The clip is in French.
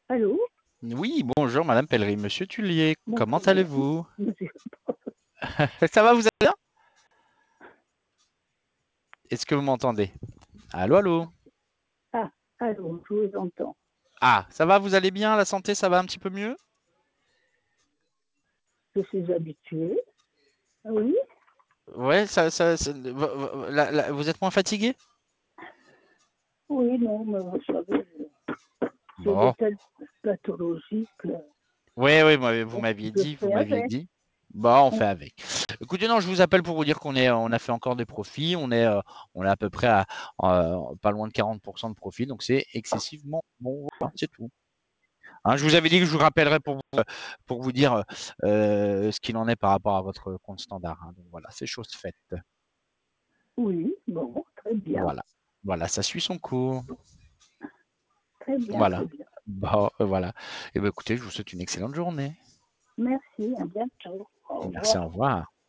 Allô? Oui, bonjour Madame Pellery, Monsieur Tullier, comment Bonjour madame. allez-vous? Monsieur- Ça va, vous allez bien? Est-ce que vous m'entendez? Allô, allô? Ah, allô, je vous entends. Ah, ça va, vous allez bien? La santé, ça va un petit peu mieux? Je suis habituée. Oui, Ouais, vous êtes moins fatigué? oui, non, mais vous savez, j'ai de Bon. telles pathologies que Oui, oui, vous m'aviez je dit, vous fais m'aviez avec. dit. Bon, on fait avec. Écoutez, non, je vous appelle pour vous dire on a fait encore des profits. On est à peu près pas loin de 40% de profit, donc c'est excessivement bon. Voilà, c'est tout. Hein, je vous avais dit que je vous rappellerai pour vous dire ce qu'il en est par rapport à votre compte standard. Hein. Donc voilà, c'est chose faite. Oui, bon, très bien, Voilà. Voilà, ça suit son cours. très bien, très Voilà. bien. Bon, voilà. Et ben écoutez, je vous souhaite une excellente journée. Merci, à bientôt. Au Merci, au revoir. revoir.